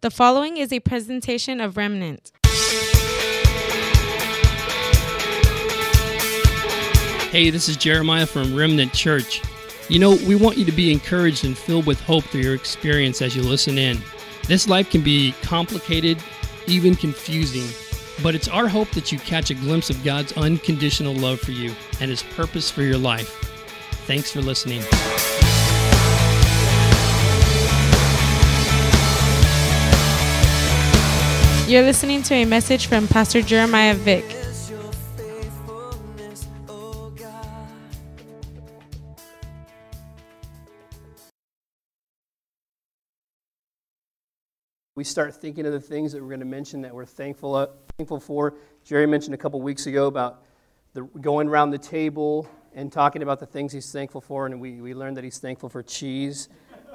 The following is a presentation of Remnant. Hey, this is Jeremiah from Remnant Church. You know, we want you to be encouraged and filled with hope through your experience as you listen in. This life can be complicated, even confusing, but it's our hope that you catch a glimpse of God's unconditional love for you and His purpose for your life. Thanks for listening. You're listening to a message from Pastor Jeremiah Vick. We start thinking of the things that we're going to mention that we're thankful for. Jerry mentioned a couple weeks ago about going around the table and talking about the things he's thankful for, and we learned that he's thankful for cheese.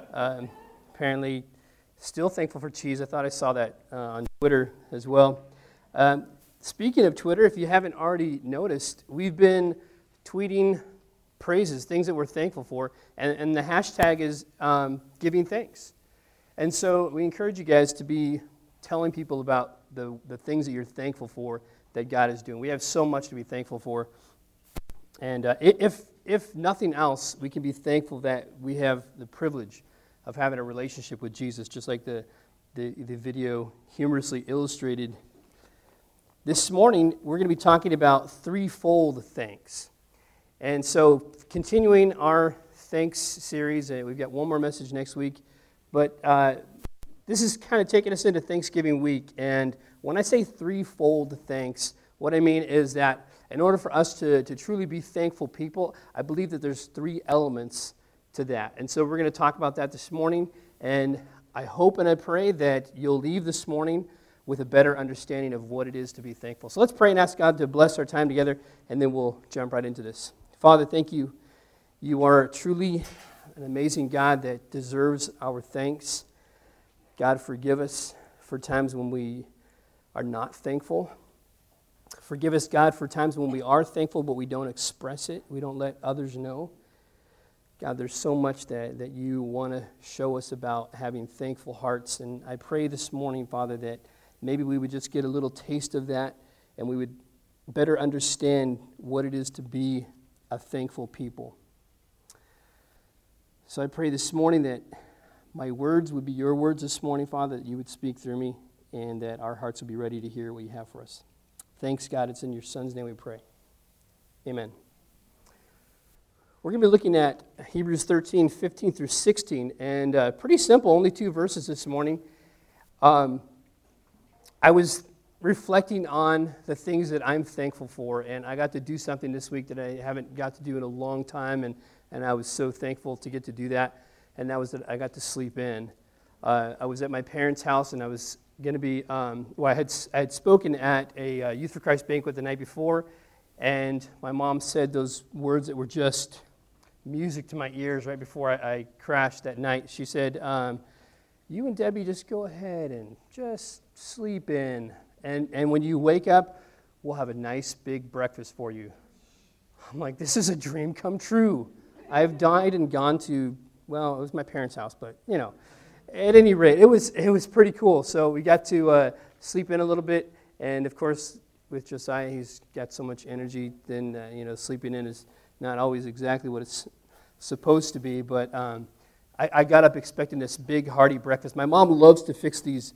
Apparently, still thankful for cheese. I thought I saw that on Twitter as well. Speaking of Twitter, if you haven't already noticed, we've been tweeting praises, things that we're thankful for, and the hashtag is giving thanks. And so we encourage you guys to be telling people about the things that you're thankful for that God is doing. We have so much to be thankful for. And if nothing else, we can be thankful that we have the privilege of having a relationship with Jesus, just like the video humorously illustrated. This morning, we're going to be talking about threefold thanks. And so continuing our thanks series, we've got one more message next week. But this is kind of taking us into Thanksgiving week, and when I say threefold thanks, what I mean is that in order for us to truly be thankful people, I believe that there's three elements to that. And so we're going to talk about that this morning, and I hope and I pray that you'll leave this morning with a better understanding of what it is to be thankful. So let's pray and ask God to bless our time together, and then we'll jump right into this. Father, thank you. You are truly an amazing God that deserves our thanks. God, forgive us for times when we are not thankful. Forgive us, God, for times when we are thankful, but we don't express it. We don't let others know. God, there's so much that you want to show us about having thankful hearts. And I pray this morning, Father, that maybe we would just get a little taste of that and we would better understand what it is to be a thankful people. So I pray this morning that my words would be your words this morning, Father, that you would speak through me, and that our hearts would be ready to hear what you have for us. Thanks, God. It's in your Son's name we pray. Amen. We're going to be looking at Hebrews 13, 15 through 16, and pretty simple, only 2 verses this morning. I was reflecting on the things that I'm thankful for, and I got to do something this week that I haven't got to do in a long time, and I was so thankful to get to do that, and that was that I got to sleep in. I was at my parents' house, and I was going to be, I had spoken at a Youth for Christ banquet the night before, and my mom said those words that were just music to my ears right before I crashed that night. She said, you and Debbie just go ahead and just sleep in, and when you wake up, we'll have a nice big breakfast for you. I'm like, this is a dream come true. I've died and gone to, well, it was my parents' house, but, you know, at any rate, it was pretty cool. So we got to sleep in a little bit, and of course, with Josiah, he's got so much energy, then, sleeping in is not always exactly what it's supposed to be, but I got up expecting this big, hearty breakfast. My mom loves to fix these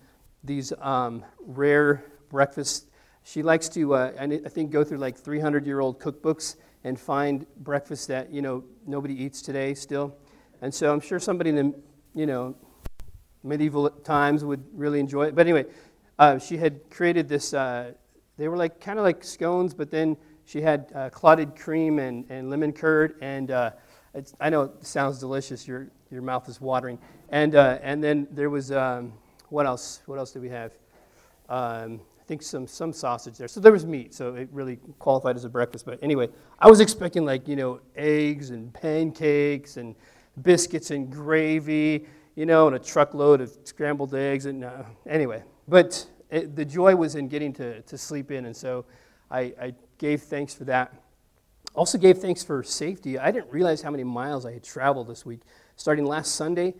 rare breakfasts. She likes to, I think, go through like 300-year-old cookbooks and find breakfast that, nobody eats today still. And so I'm sure somebody in the, medieval times would really enjoy it. But anyway, she had created this, they were like kind of like scones, but then she had clotted cream and lemon curd, and I know it sounds delicious, your mouth is watering. And then there was, what else? What else did we have? I think some sausage there. So there was meat, so it really qualified as a breakfast. But anyway, I was expecting eggs and pancakes and biscuits and gravy, and a truckload of scrambled eggs. And anyway, but the joy was in getting to sleep in, and so I gave thanks for that. Also gave thanks for safety. I didn't realize how many miles I had traveled this week. Starting last Sunday,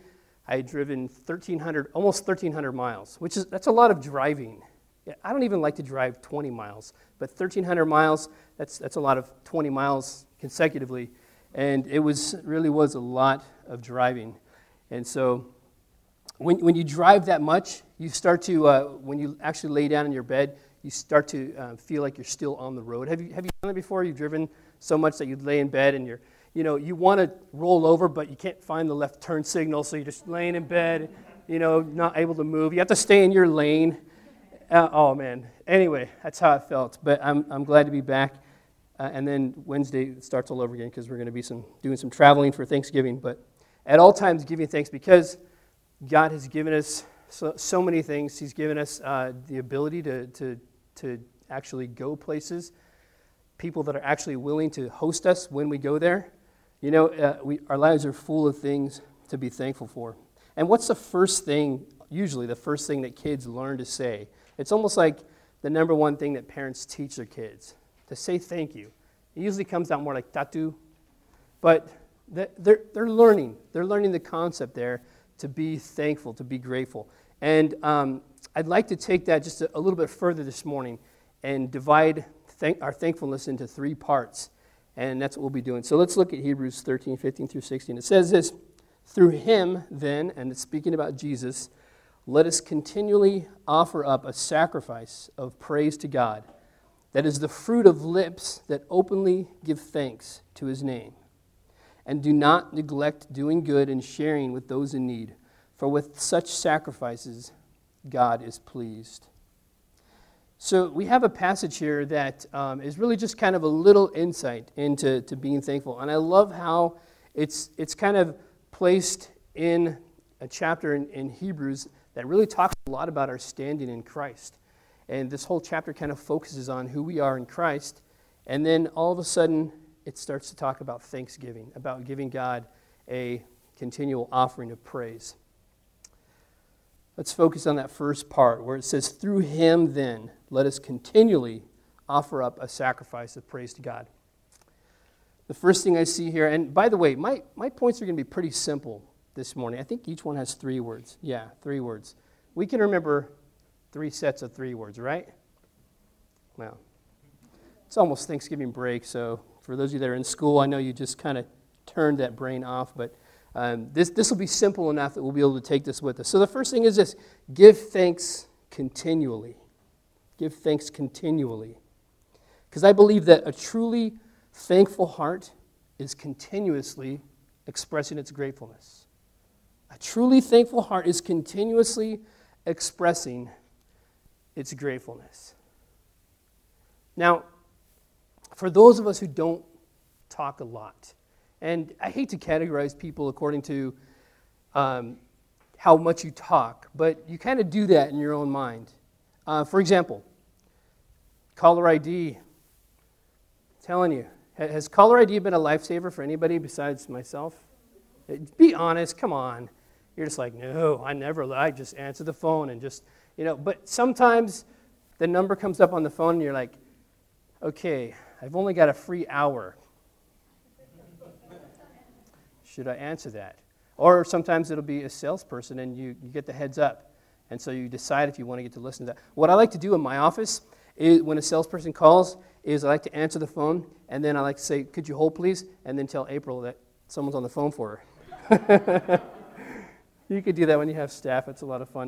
I had driven 1,300, almost 1,300 miles, that's a lot of driving. Yeah, I don't even like to drive 20 miles, but 1,300 miles, that's a lot of 20 miles consecutively, and it really was a lot of driving. And so when you drive that much, you start to, when you actually lay down in your bed, you start to feel like you're still on the road. Have you done that before? You've driven so much that you lay in bed and you want to roll over, but you can't find the left turn signal, so you're just laying in bed, not able to move. You have to stay in your lane. Oh, man. Anyway, that's how it felt. But I'm glad to be back. And then Wednesday it starts all over again because we're going to be doing some traveling for Thanksgiving. But at all times, giving thanks because God has given us so many things. He's given us the ability to actually go places, people that are actually willing to host us when we go there. Our lives are full of things to be thankful for. And what's usually the first thing that kids learn to say? It's almost like the number one thing that parents teach their kids, to say thank you. It usually comes out more like tatu, but they're learning. They're learning the concept there to be thankful, to be grateful. And I'd like to take that just a little bit further this morning and divide our thankfulness into 3 parts. And that's what we'll be doing. So let's look at Hebrews 13, 15 through 16. It says this, through him then, and it's speaking about Jesus, let us continually offer up a sacrifice of praise to God, that is the fruit of lips that openly give thanks to his name. And do not neglect doing good and sharing with those in need, for with such sacrifices God is pleased. So we have a passage here that is really just kind of a little insight into being thankful. And I love how it's kind of placed in a chapter in Hebrews that really talks a lot about our standing in Christ. And this whole chapter kind of focuses on who we are in Christ. And then all of a sudden, it starts to talk about thanksgiving, about giving God a continual offering of praise. Let's focus on that first part where it says, through him then, let us continually offer up a sacrifice of praise to God. The first thing I see here, and by the way, my points are going to be pretty simple this morning. I think each one has 3 words. Yeah, 3 words. We can remember 3 sets of 3 words, right? Well, it's almost Thanksgiving break, so for those of you that are in school, I know you just kind of turned that brain off, but this will be simple enough that we'll be able to take this with us. So the first thing is this, give thanks continually. Give thanks continually. Because I believe that a truly thankful heart is continuously expressing its gratefulness. A truly thankful heart is continuously expressing its gratefulness. Now, for those of us who don't talk a lot, and I hate to categorize people according to how much you talk, but you kind of do that in your own mind. For example, caller ID. I'm telling you, has caller ID been a lifesaver for anybody besides myself? Be honest, come on. You're just like, no, I just answer the phone and just, but sometimes the number comes up on the phone and you're like, okay, I've only got a free hour. Should I answer that? Or sometimes it'll be a salesperson and you get the heads up. And so you decide if you want to get to listen to that. What I like to do in my office is when a salesperson calls is I like to answer the phone and then I like to say, could you hold please? And then tell April that someone's on the phone for her. You could do that when you have staff. It's a lot of fun.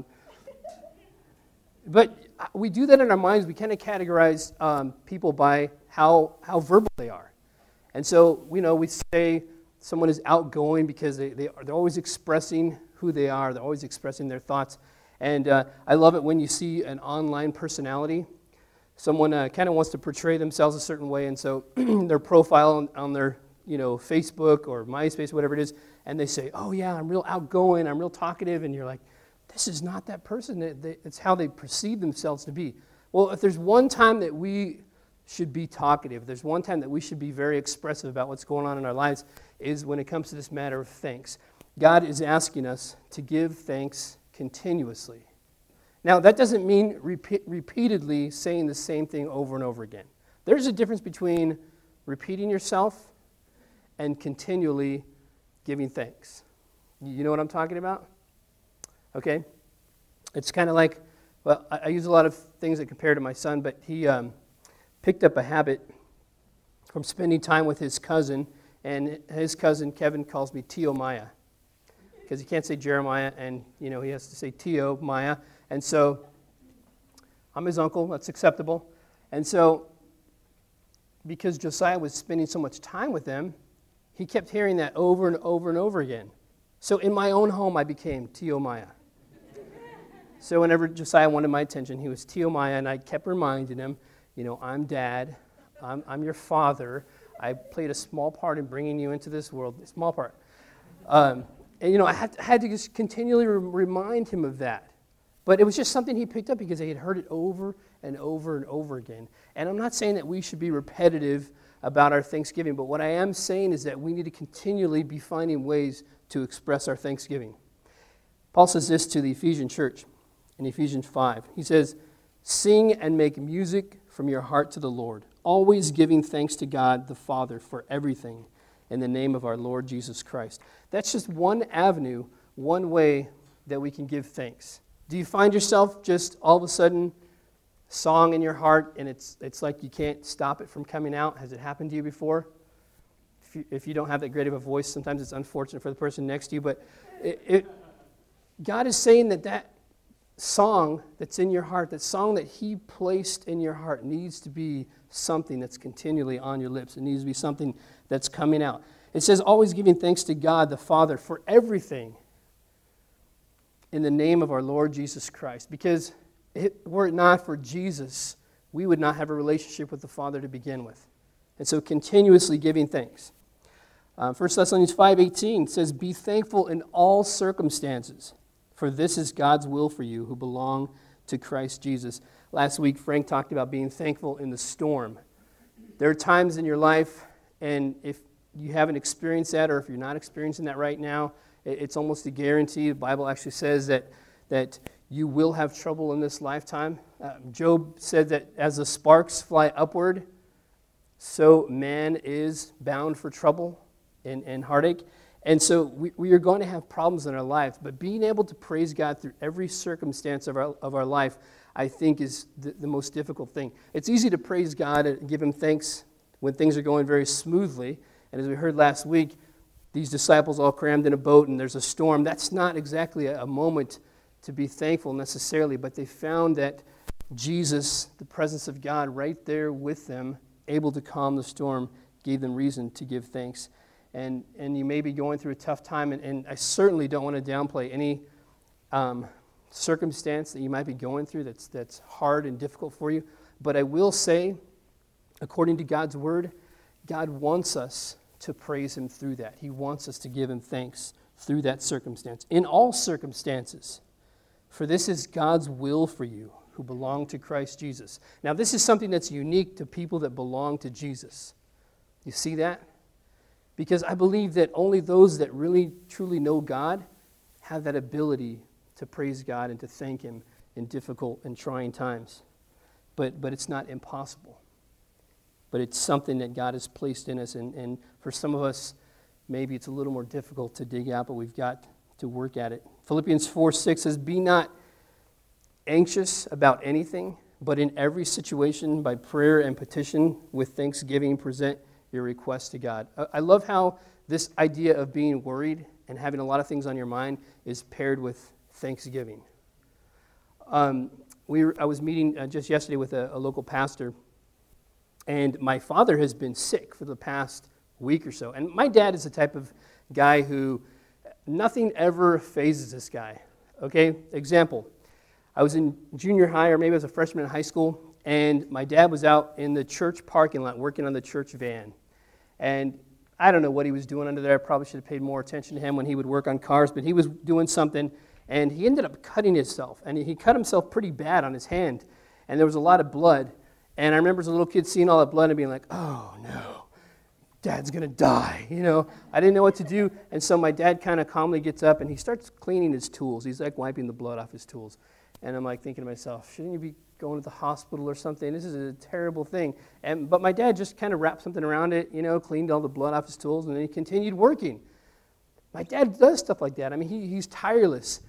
But we do that in our minds. We kind of categorize people by how verbal they are. And so, we say someone is outgoing because they're always expressing who they are. They're always expressing their thoughts. And I love it when you see an online personality. Someone kind of wants to portray themselves a certain way, and so their profile on their Facebook or MySpace, whatever it is, and they say, oh yeah, I'm real outgoing, I'm real talkative, and you're like, this is not that person. It's how they perceive themselves to be. Well, if there's one time that we should be talkative, there's one time that we should be very expressive about what's going on in our lives, is when it comes to this matter of thanks. God is asking us to give thanks continuously. Now, that doesn't mean repeatedly saying the same thing over and over again. There's a difference between repeating yourself and continually giving thanks. You know what I'm talking about? okay? It's kind of like, well, I use a lot of things that compare to my son, but he picked up a habit from spending time with his cousin, and his cousin, Kevin, calls me Tio Maya, because he can't say Jeremiah, and, he has to say Tio Maya, and so I'm his uncle, that's acceptable, and so because Josiah was spending so much time with them, he kept hearing that over and over and over again. So in my own home, I became Tio Maya. So whenever Josiah wanted my attention, he was Tio Maya, and I kept reminding him, I'm Dad, I'm your father, I played a small part in bringing you into this world, a small part. And I had to just continually remind him of that. But it was just something he picked up because he had heard it over and over and over again. And I'm not saying that we should be repetitive about our Thanksgiving, but what I am saying is that we need to continually be finding ways to express our Thanksgiving. Paul says this to the Ephesian church in Ephesians 5. He says, "Sing and make music from your heart to the Lord, always giving thanks to God the Father for everything in the name of our Lord Jesus Christ." That's just one avenue, one way that we can give thanks. Do you find yourself just all of a sudden song in your heart and it's like you can't stop it from coming out? Has it happened to you before? If you don't have that great of a voice, sometimes it's unfortunate for the person next to you, but God is saying that song that's in your heart, that song that He placed in your heart needs to be something that's continually on your lips. It needs to be something that's coming out. It says, always giving thanks to God the Father for everything in the name of our Lord Jesus Christ. Because were it not for Jesus, we would not have a relationship with the Father to begin with. And so continuously giving thanks. 1 Thessalonians 5:18 says, "Be thankful in all circumstances, for this is God's will for you who belong to Christ Jesus." Last week, Frank talked about being thankful in the storm. There are times in your life, and if you haven't experienced that, or if you're not experiencing that right now, it's almost a guarantee. The Bible actually says that you will have trouble in this lifetime. Job said that as the sparks fly upward, so man is bound for trouble and heartache. And so we are going to have problems in our lives, but being able to praise God through every circumstance of our life, I think, is the most difficult thing. It's easy to praise God and give Him thanks when things are going very smoothly. And as we heard last week, these disciples all crammed in a boat and there's a storm. That's not exactly a moment to be thankful necessarily, but they found that Jesus, the presence of God right there with them, able to calm the storm, gave them reason to give thanks. And you may be going through a tough time, and I certainly don't want to downplay any circumstance that you might be going through that's hard and difficult for you. But I will say, according to God's Word, God wants us to praise Him through that. He wants us to give Him thanks through that circumstance. In all circumstances, for this is God's will for you who belong to Christ Jesus. Now, this is something that's unique to people that belong to Jesus. You see that? Because I believe that only those that really, truly know God have that ability to praise God and to thank Him in difficult and trying times. But it's not impossible. But it's something that God has placed in us. And for some of us, maybe it's a little more difficult to dig out, but we've got to work at it. Philippians 4:6 says, "Be not anxious about anything, but in every situation, by prayer and petition, with thanksgiving, present your request to God." I love how this idea of being worried and having a lot of things on your mind is paired with thanksgiving. I was meeting just yesterday with a local pastor, and my father has been sick for the past week or so. And my dad is the type of guy who nothing ever phases this guy. Okay, example. I was in junior high, or maybe I was a freshman in high school, and my dad was out in the church parking lot working on the church van. And I don't know what he was doing under there. I probably should have paid more attention to him when he would work on cars, but he was doing something, and he ended up cutting himself. And he cut himself pretty bad on his hand, and there was a lot of blood. And I remember as a little kid seeing all that blood and being like, oh no, Dad's going to die. I didn't know what to do. And so my dad kind of calmly gets up and he starts cleaning his tools. He's like wiping the blood off his tools. And I'm like thinking to myself, shouldn't you be going to the hospital or something? This is a terrible thing. But my dad just kind of wrapped something around it, cleaned all the blood off his tools, and then he continued working. My dad does stuff like that. I mean, he's tireless.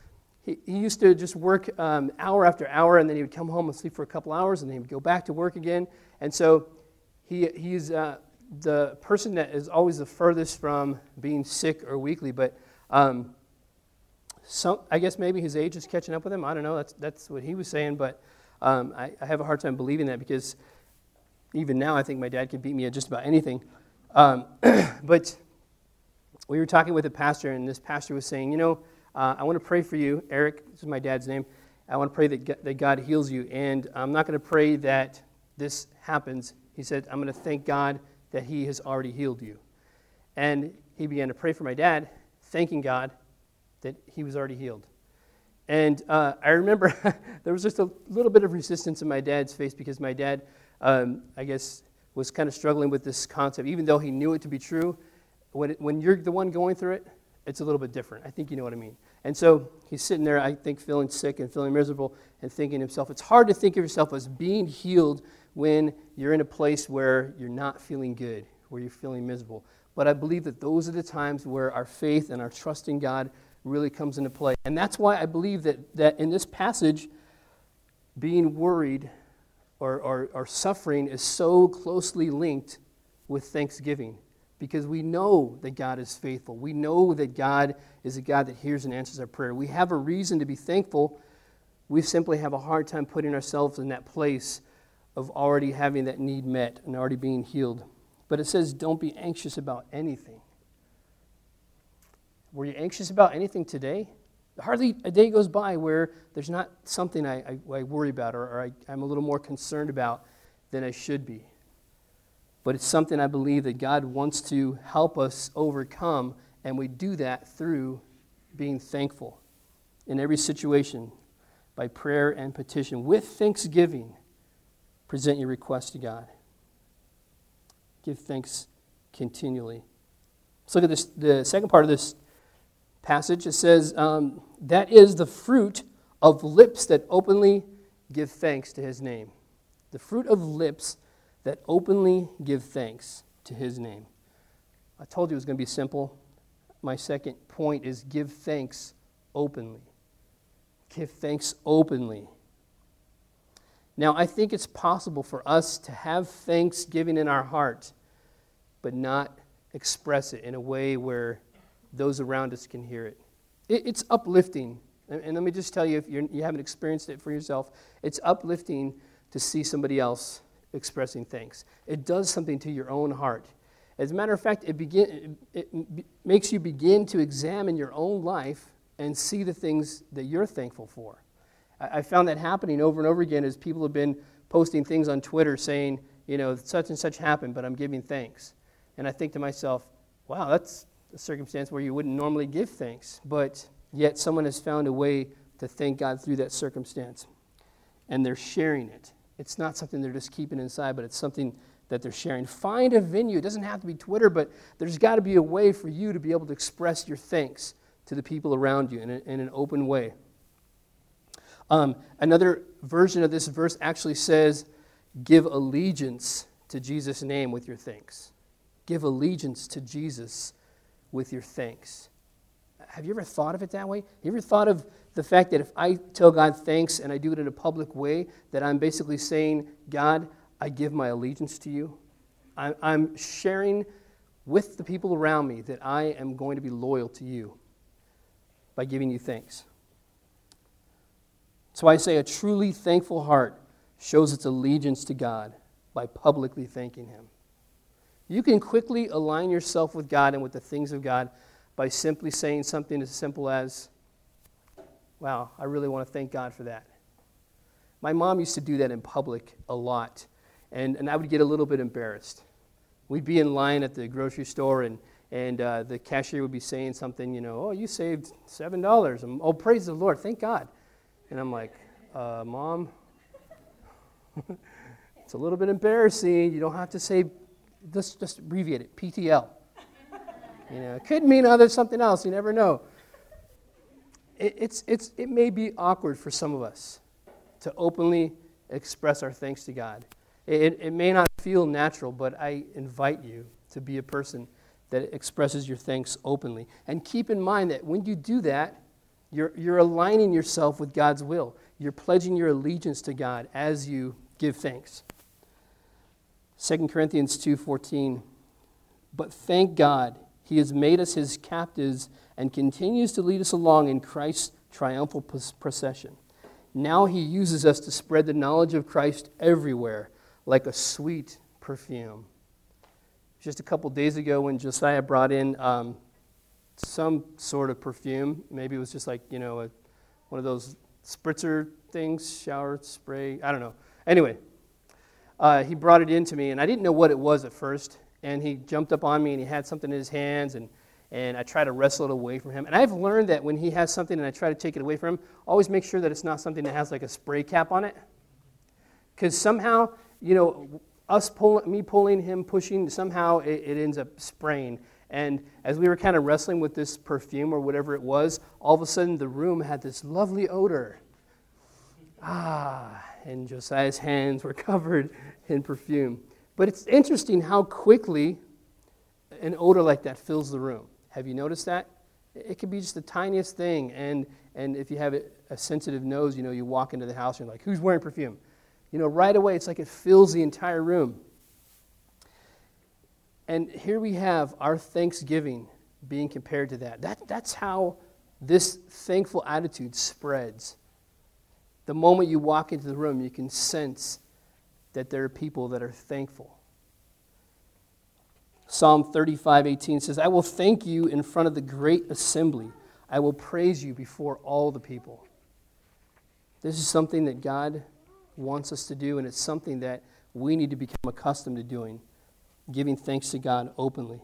he used to just work hour after hour, and then he would come home and sleep for a couple hours, and then he would go back to work again. And so he's the person that is always the furthest from being sick or weakly. But I guess maybe his age is catching up with him. I don't know. That's what he was saying. But I have a hard time believing that, because even now I think my dad can beat me at just about anything. But we were talking with a pastor, and this pastor was saying, I want to pray for you, Eric. This is my dad's name. I want to pray that God heals you. And I'm not going to pray that this happens. He said, I'm going to thank God that he has already healed you. And he began to pray for my dad, thanking God that he was already healed. And I remember there was just a little bit of resistance in my dad's face, because my dad, I guess, was kind of struggling with this concept. Even though he knew it to be true, when you're the one going through it, it's a little bit different. I think you know what I mean. And so he's sitting there, I think, feeling sick and feeling miserable and thinking to himself, it's hard to think of yourself as being healed when you're in a place where you're not feeling good, where you're feeling miserable. But I believe that those are the times where our faith and our trust in God really comes into play. And that's why I believe that in this passage, being worried or suffering is so closely linked with thanksgiving. Because we know that God is faithful. We know that God is a God that hears and answers our prayer. We have a reason to be thankful. We simply have a hard time putting ourselves in that place of already having that need met and already being healed. But it says, don't be anxious about anything. Were you anxious about anything today? Hardly a day goes by where there's not something I worry about or I'm a little more concerned about than I should be. But it's something I believe that God wants to help us overcome, and we do that through being thankful in every situation by prayer and petition. With thanksgiving, present your request to God. Give thanks continually. Let's look at this, the second part of this passage. It says, that is the fruit of lips that openly give thanks to his name. The fruit of lips that openly give thanks to his name. I told you it was going to be simple. My second point is give thanks openly. Give thanks openly. Now, I think it's possible for us to have thanksgiving in our heart, but not express it in a way where those around us can hear it. It's uplifting. And let me just tell you, if you haven't experienced it for yourself, it's uplifting to see somebody else expressing thanks. It does something to your own heart. As a matter of fact, it makes you begin to examine your own life and see the things that you're thankful for. I found that happening over and over again as people have been posting things on Twitter saying, such and such happened, but I'm giving thanks. And I think to myself, wow, that's a circumstance where you wouldn't normally give thanks, but yet someone has found a way to thank God through that circumstance. And they're sharing it. It's not something they're just keeping inside, but it's something that they're sharing. Find a venue. It doesn't have to be Twitter, but there's got to be a way for you to be able to express your thanks to the people around you in an open way. Another version of this verse actually says, give allegiance to Jesus' name with your thanks. Give allegiance to Jesus with your thanks. Have you ever thought of it that way? Have you ever thought of the fact that if I tell God thanks and I do it in a public way, that I'm basically saying, God, I give my allegiance to you? I'm sharing with the people around me that I am going to be loyal to you by giving you thanks. So I say a truly thankful heart shows its allegiance to God by publicly thanking him. You can quickly align yourself with God and with the things of God by simply saying something as simple as, wow, I really want to thank God for that. My mom used to do that in public a lot, and I would get a little bit embarrassed. We'd be in line at the grocery store, and the cashier would be saying something, oh, you saved $7. Oh, praise the Lord, thank God. And I'm like, Mom, it's a little bit embarrassing. You don't have to say, just abbreviate it, PTL. It could mean something else. You never know. It may be awkward for some of us to openly express our thanks to God. It may not feel natural, but I invite you to be a person that expresses your thanks openly. And keep in mind that when you do that, You're aligning yourself with God's will. You're pledging your allegiance to God as you give thanks. 2 Corinthians 2:14, but thank God, He has made us His captives and continues to lead us along in Christ's triumphal procession. Now He uses us to spread the knowledge of Christ everywhere like a sweet perfume. Just a couple days ago when Josiah brought in some sort of perfume, maybe it was just like, one of those spritzer things, shower spray, I don't know. Anyway, he brought it in to me, and I didn't know what it was at first, and he jumped up on me, and he had something in his hands, and I tried to wrestle it away from him. And I've learned that when he has something and I try to take it away from him, always make sure that it's not something that has like a spray cap on it. Because somehow, me pulling, him pushing, somehow it ends up spraying. And as we were kind of wrestling with this perfume or whatever it was, all of a sudden the room had this lovely odor. And Josiah's hands were covered in perfume. But it's interesting how quickly an odor like that fills the room. Have you noticed that? It could be just the tiniest thing. And if you have a sensitive nose, you walk into the house and you're like, who's wearing perfume? Right away, it's like it fills the entire room. And here we have our thanksgiving being compared to that. That's how this thankful attitude spreads. The moment you walk into the room, you can sense that there are people that are thankful. Psalm 35:18 says, I will thank you in front of the great assembly. I will praise you before all the people. This is something that God wants us to do, and it's something that we need to become accustomed to doing, giving thanks to God openly.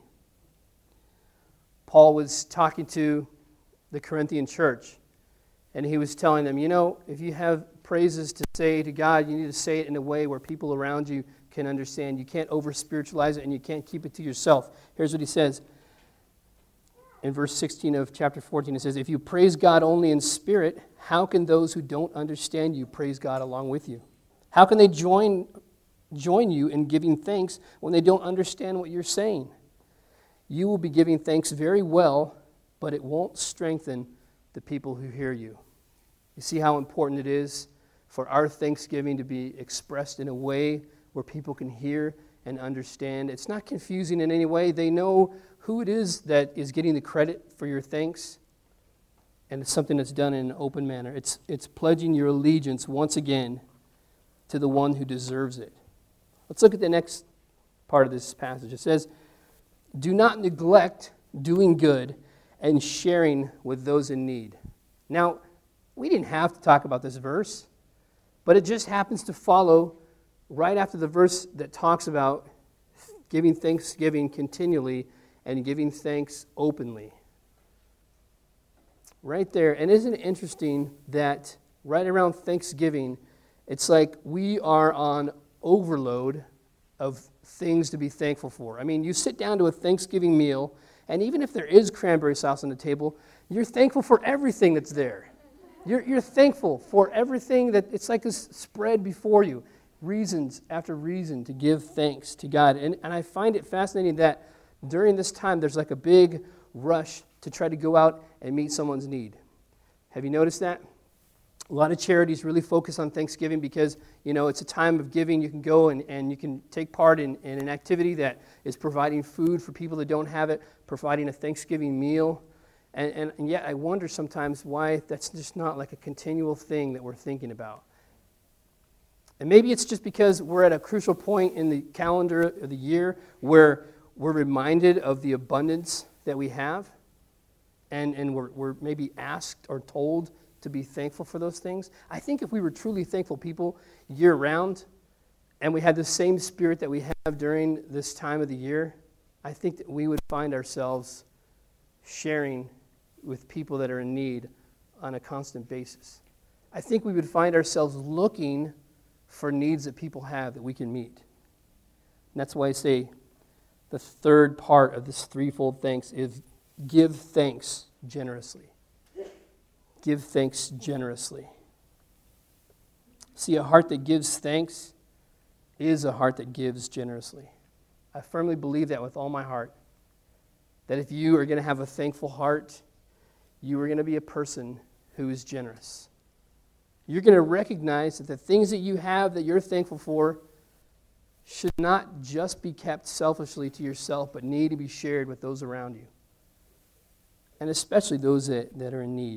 Paul was talking to the Corinthian church, and he was telling them, if you have praises to say to God, you need to say it in a way where people around you can understand. You can't over-spiritualize it, and you can't keep it to yourself. Here's what he says. In verse 16 of chapter 14, it says, if you praise God only in spirit, how can those who don't understand you praise God along with you? How can they join you in giving thanks when they don't understand what you're saying? You will be giving thanks very well, but it won't strengthen the people who hear you. You see how important it is for our thanksgiving to be expressed in a way where people can hear and understand. It's not confusing in any way. They know who it is that is getting the credit for your thanks, and it's something that's done in an open manner. It's pledging your allegiance once again to the one who deserves it. Let's look at the next part of this passage. It says, do not neglect doing good and sharing with those in need. Now, we didn't have to talk about this verse, but it just happens to follow right after the verse that talks about giving thanksgiving continually and giving thanks openly. Right there. And isn't it interesting that right around Thanksgiving, it's like we are on overload of things to be thankful for. I mean, you sit down to a Thanksgiving meal, and even if there is cranberry sauce on the table, you're thankful for everything that's there. You're thankful for everything that it's like a spread before you. Reasons after reason to give thanks to God. And I find it fascinating that during this time there's like a big rush to try to go out and meet someone's need. Have you noticed that? A lot of charities really focus on Thanksgiving because, it's a time of giving. You can go and you can take part in an activity that is providing food for people that don't have it, providing a Thanksgiving meal. And yet I wonder sometimes why that's just not like a continual thing that we're thinking about. And maybe it's just because we're at a crucial point in the calendar of the year where we're reminded of the abundance that we have, and we're maybe asked or told to be thankful for those things. I think if we were truly thankful people year-round, and we had the same spirit that we have during this time of the year, I think that we would find ourselves sharing with people that are in need on a constant basis. I think we would find ourselves looking for needs that people have that we can meet. And that's why I say the third part of this threefold thanks is give thanks generously. Give thanks generously. See, a heart that gives thanks is a heart that gives generously. I firmly believe that with all my heart. That if you are going to have a thankful heart, you are going to be a person who is generous. You're going to recognize that the things that you have that you're thankful for should not just be kept selfishly to yourself, but need to be shared with those around you, and especially those that are in need.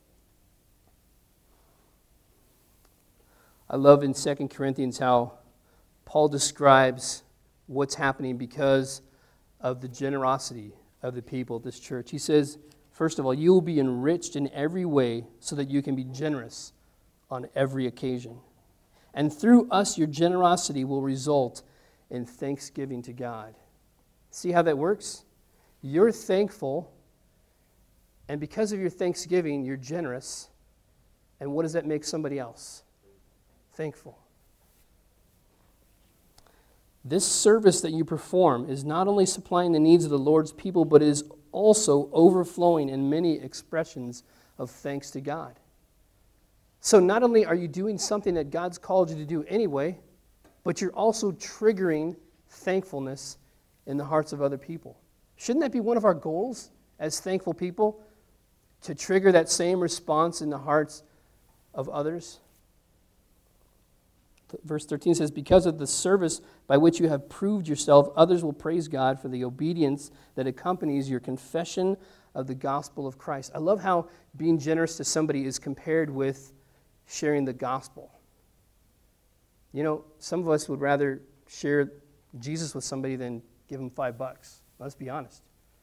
I love in 2 Corinthians how Paul describes what's happening because of the generosity of the people of this church. He says, first of all, you will be enriched in every way so that you can be generous on every occasion. And through us, your generosity will result in thanksgiving to God. See how that works? You're thankful, and because of your thanksgiving, you're generous. And what does that make somebody else? Thankful. This service that you perform is not only supplying the needs of the Lord's people, but is also overflowing in many expressions of thanks to God. So not only are you doing something that God's called you to do anyway, but you're also triggering thankfulness in the hearts of other people. Shouldn't that be one of our goals as thankful people? To trigger that same response in the hearts of others? Verse 13 says, because of the service by which you have proved yourself, others will praise God for the obedience that accompanies your confession of the gospel of Christ. I love how being generous to somebody is compared with sharing the gospel. You know, some of us would rather share Jesus with somebody than give them $5. Let's be honest.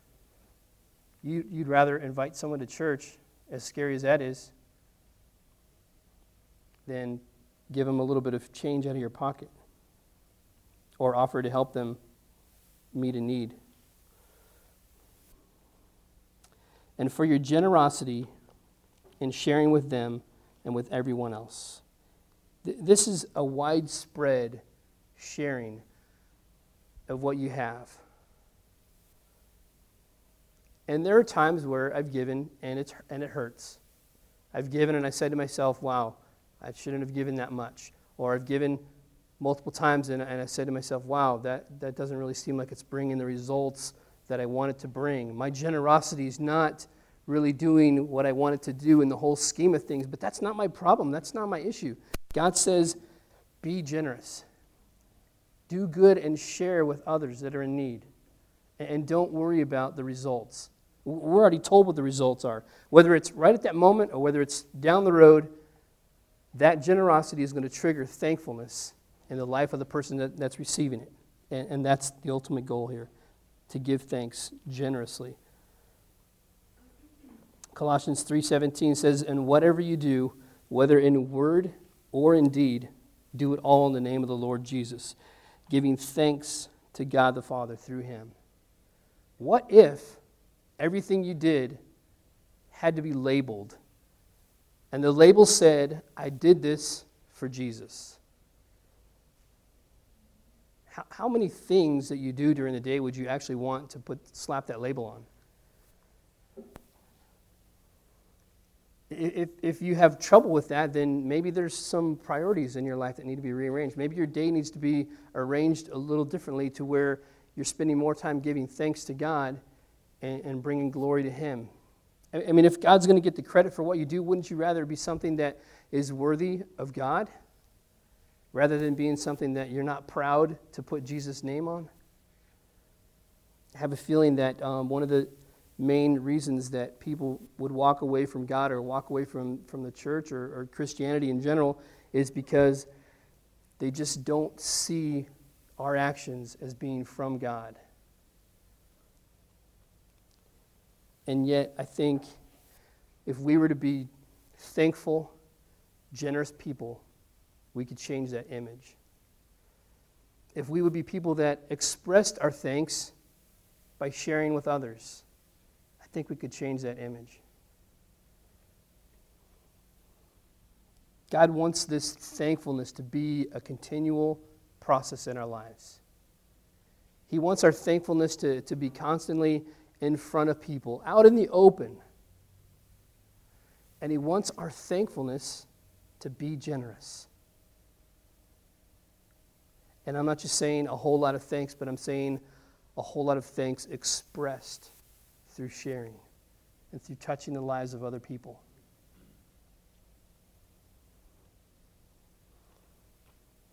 You'd rather invite someone to church, as scary as that is, than give them a little bit of change out of your pocket or offer to help them meet a need. And for your generosity in sharing with them and with everyone else. This is a widespread sharing of what you have. And there are times where I've given and it hurts. I've given and I said to myself, wow, I shouldn't have given that much. Or I've given multiple times and I said to myself, wow, that doesn't really seem like it's bringing the results that I want it to bring. My generosity is not really doing what I want it to do in the whole scheme of things, but that's not my problem. That's not my issue. God says, be generous. Do good and share with others that are in need. And don't worry about the results. We're already told what the results are. Whether it's right at that moment or whether it's down the road, that generosity is going to trigger thankfulness in the life of the person that's receiving it. And that's the ultimate goal here, to give thanks generously. Colossians 3:17 says, and whatever you do, whether in word or in deed, do it all in the name of the Lord Jesus, giving thanks to God the Father through him. What if everything you did had to be labeled, and the label said, I did this for Jesus? How many things that you do during the day would you actually want to slap that label on? If you have trouble with that, then maybe there's some priorities in your life that need to be rearranged. Maybe your day needs to be arranged a little differently to where you're spending more time giving thanks to God and bringing glory to him. I mean, if God's going to get the credit for what you do, wouldn't you rather be something that is worthy of God rather than being something that you're not proud to put Jesus' name on? I have a feeling that one of the main reasons that people would walk away from God or walk away from the church or Christianity in general is because they just don't see our actions as being from God. And yet, I think if we were to be thankful, generous people, we could change that image. If we would be people that expressed our thanks by sharing with others, I think we could change that image. God wants this thankfulness to be a continual process in our lives. He wants our thankfulness to be constantly in front of people, out in the open. And he wants our thankfulness to be generous. And I'm not just saying a whole lot of thanks, but I'm saying a whole lot of thanks expressed through sharing and through touching the lives of other people.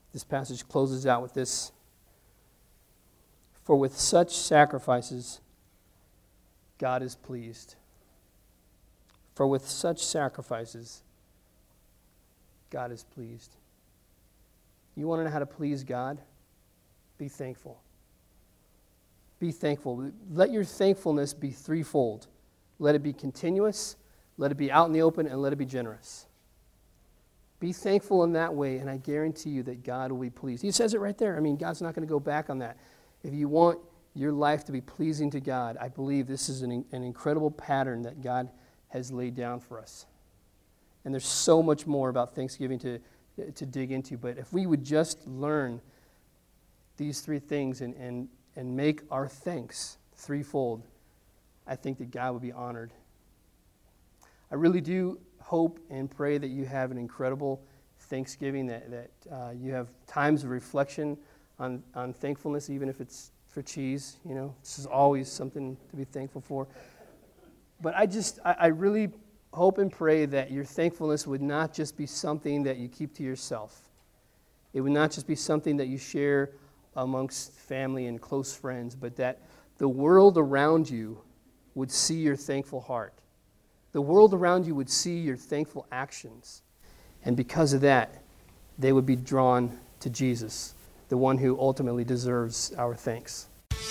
This passage closes out with this. For with such sacrifices, God is pleased. For with such sacrifices, God is pleased. You want to know how to please God? Be thankful. Be thankful. Let your thankfulness be threefold. Let it be continuous, let it be out in the open, and let it be generous. Be thankful in that way, and I guarantee you that God will be pleased. He says it right there. I mean, God's not going to go back on that. If you want your life to be pleasing to God, I believe this is an incredible pattern that God has laid down for us. And there's so much more about Thanksgiving to dig into, but if we would just learn these three things and make our thanks threefold, I think that God would be honored. I really do hope and pray that you have an incredible Thanksgiving, that you have times of reflection on thankfulness, even if it's for cheese. You know, this is always something to be thankful for. But I really hope and pray that your thankfulness would not just be something that you keep to yourself. It would not just be something that you share amongst family and close friends, but that the world around you would see your thankful heart. The world around you would see your thankful actions. And because of that, they would be drawn to Jesus, the one who ultimately deserves our thanks.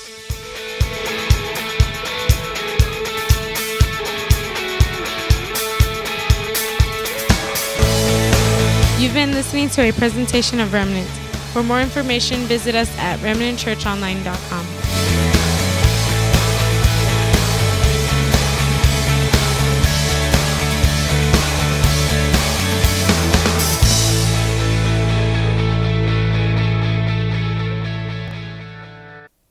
You've been listening to a presentation of Remnant. For more information, visit us at remnantchurchonline.com.